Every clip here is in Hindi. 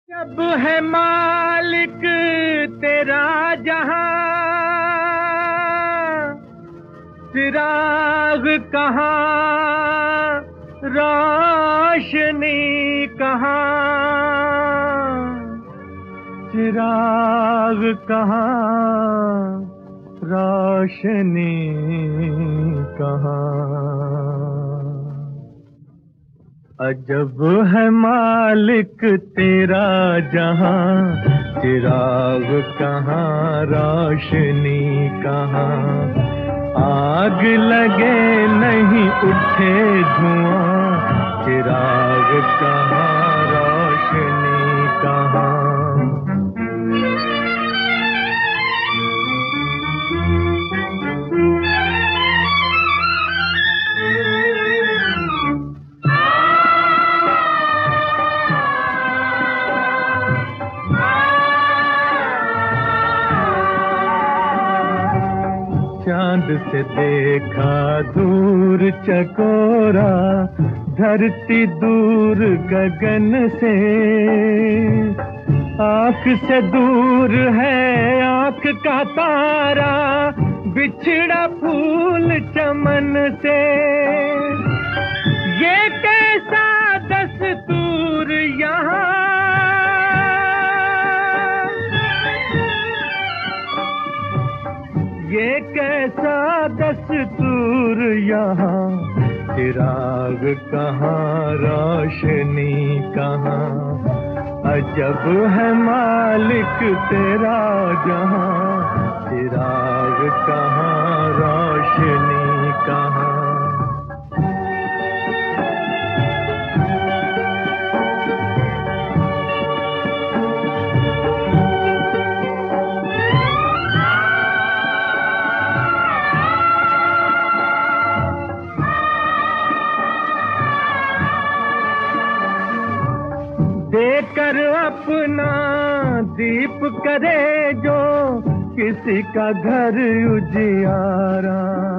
जब है मालिक तेरा जहां, चिराग कहाँ, रोशनी कहाँ, चिराग कहाँ, रोशनी कहाँ। अजब है मालिक तेरा जहां, चिराग कहाँ, रोशनी कहाँ। आग लगे नहीं उठे धुआं, चिराग कहाँ, रोशनी कहाँ। चांद से देखा दूर चकोरा, धरती दूर गगन से। आँख से दूर है आँख का तारा, बिछड़ा फूल चमन से। ये कैसा दस्तूर यहाँ, ये कैसा दस्तूर यहाँ। चिराग कहाँ, रोशनी कहाँ। अजब है मालिक तेरा जहां, चिराग कहाँ, रोशनी कहाँ। देकर अपना दीप करे जो किसी का घर उजियारा,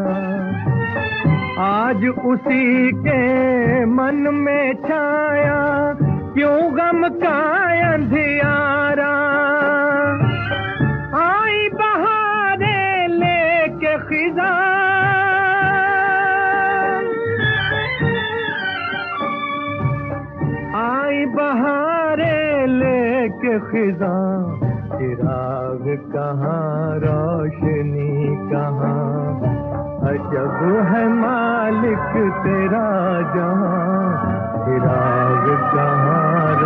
आज उसी के मन में छाया क्यों गम का अंधियारा। आई बहारें लेके खिज़ां, आई बहारें लेके खिज़ां। चिराग कहाँ, रोशनी कहाँ। अजब है मालिक तेरा जहां, चिराग कहाँ,